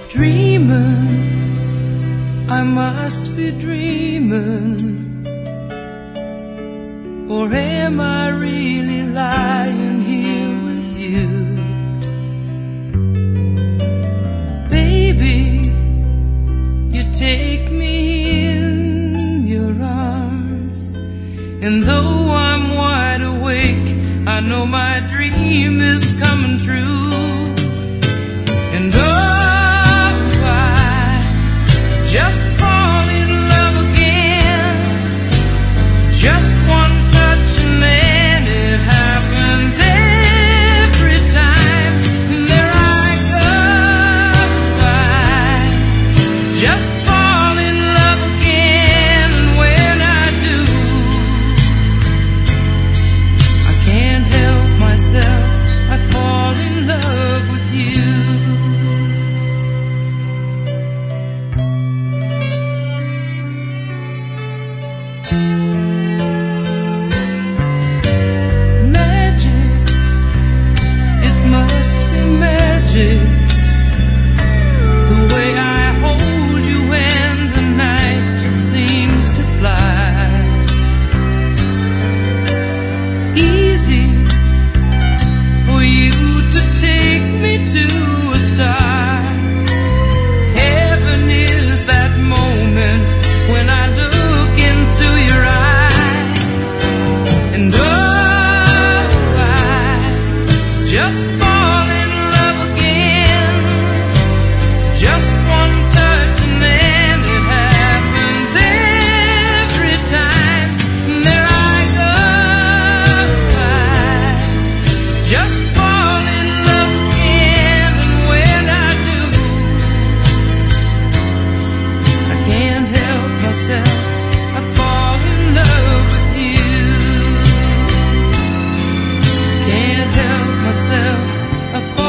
Dreaming, I must be dreaming. Or am I really lying here with you? Baby, you take me in your arms, and though I'm wide awake, I know my dream is coming true. And oh, I just fall in love again. Just one touch and then it happens every time. And there I go, I just fall in love again. And when I do, I can't help myself, I fall in love with you. The way I hold you when the night just seems to fly. Easy for you to take me to a star. Heaven is that moment when I look into your eyes. And oh, I just fall in love again. Just one touch and then it happens every time. And there I go, I just fall in love again. And when I do, I can't help myself, I fall in love with you. Can't help myself, I fall